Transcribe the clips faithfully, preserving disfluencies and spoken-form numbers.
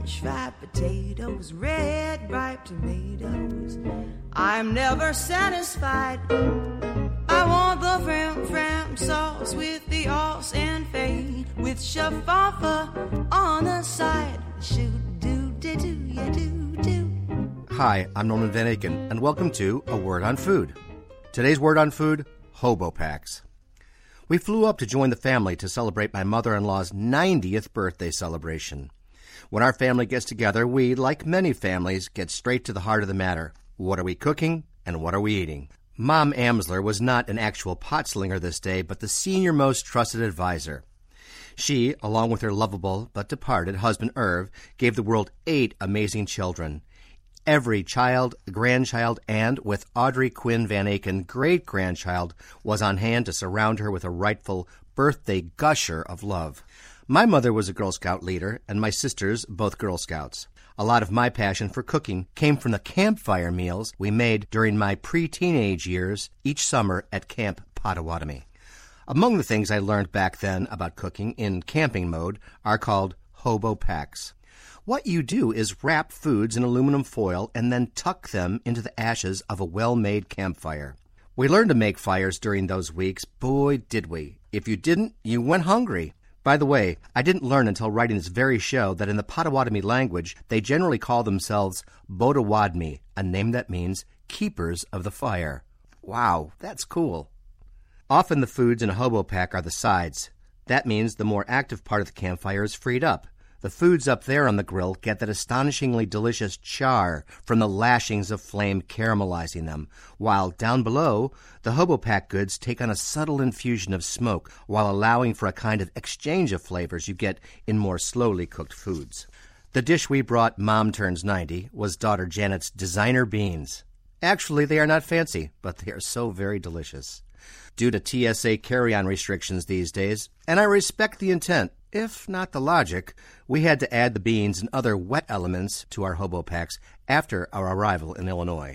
French fried potatoes, red ripe tomatoes. I'm never satisfied. I want the fram fram sauce with the os and fade, with shaffa on the side. Shoot do do do ya do do. Hi, I'm Norman Van Aken, and welcome to A Word on Food. Today's word on food: hobo packs. We flew up to join the family to celebrate my mother-in-law's ninetieth birthday celebration. When our family gets together, we, like many families, get straight to the heart of the matter. What are we cooking, and what are we eating? Mom Amsler was not an actual potslinger this day, but the senior most trusted advisor. She, along with her lovable but departed husband Irv, gave the world eight amazing children. Every child, grandchild, and, with Audrey Quinn Van Aken, great-grandchild, was on hand to surround her with a rightful birthday gusher of love. My mother was a Girl Scout leader, and my sisters both Girl Scouts. A lot of my passion for cooking came from the campfire meals we made during my pre-teenage years each summer at Camp Potawatomi. Among the things I learned back then about cooking in camping mode are called hobo packs. What you do is wrap foods in aluminum foil and then tuck them into the ashes of a well-made campfire. We learned to make fires during those weeks. Boy, did we. If you didn't, you went hungry. By the way, I didn't learn until writing this very show that in the Potawatomi language, they generally call themselves Botawadmi, a name that means keepers of the fire. Wow, that's cool. Often the foods in a hobo pack are the sides. That means the more active part of the campfire is freed up. The foods up there on the grill get that astonishingly delicious char from the lashings of flame caramelizing them, while down below, the hobo pack goods take on a subtle infusion of smoke while allowing for a kind of exchange of flavors you get in more slowly cooked foods. The dish we brought Mom Turns ninety was daughter Janet's designer beans. Actually, they are not fancy, but they are so very delicious. Due to T S A carry-on restrictions these days, and I respect the intent, if not the logic, we had to add the beans and other wet elements to our hobo packs after our arrival in Illinois.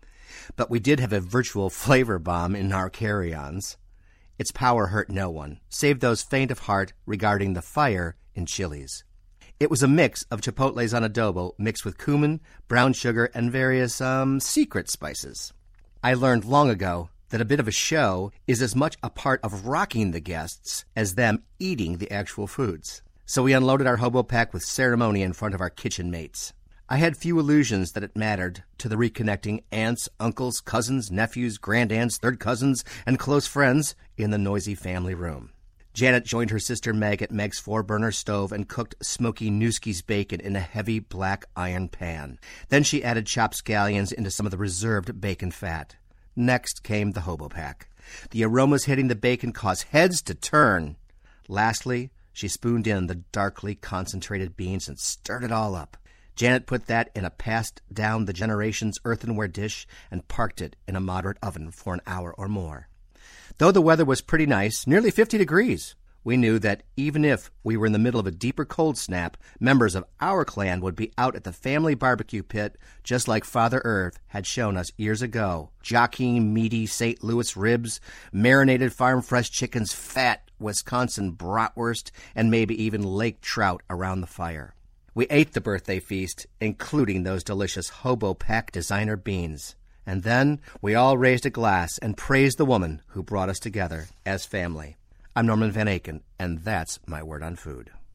But we did have a virtual flavor bomb in our carry-ons. Its power hurt no one, save those faint of heart regarding the fire in chilies. It was a mix of chipotles on adobo mixed with cumin, brown sugar, and various, um, secret spices. I learned long ago that a bit of a show is as much a part of rocking the guests as them eating the actual foods. So we unloaded our hobo pack with ceremony in front of our kitchen mates. I had few illusions that it mattered to the reconnecting aunts, uncles, cousins, nephews, grandaunts, third cousins, and close friends in the noisy family room. Janet joined her sister Meg at Meg's four-burner stove and cooked smoky Nueske's bacon in a heavy black iron pan. Then she added chopped scallions into some of the reserved bacon fat. Next came the hobo pack. The aromas hitting the bacon caused heads to turn. Lastly, she spooned in the darkly concentrated beans and stirred it all up. Janet put that in a passed-down-the-generations earthenware dish and parked it in a moderate oven for an hour or more. Though the weather was pretty nice, nearly fifty degrees, we knew that even if we were in the middle of a deeper cold snap, members of our clan would be out at the family barbecue pit, just like Father Irv had shown us years ago, jockeying meaty Saint Louis ribs, marinated farm-fresh chickens, fat Wisconsin bratwurst, and maybe even lake trout around the fire. We ate the birthday feast, including those delicious hobo pack designer beans. And then we all raised a glass and praised the woman who brought us together as family. I'm Norman Van Aken, and that's my word on food.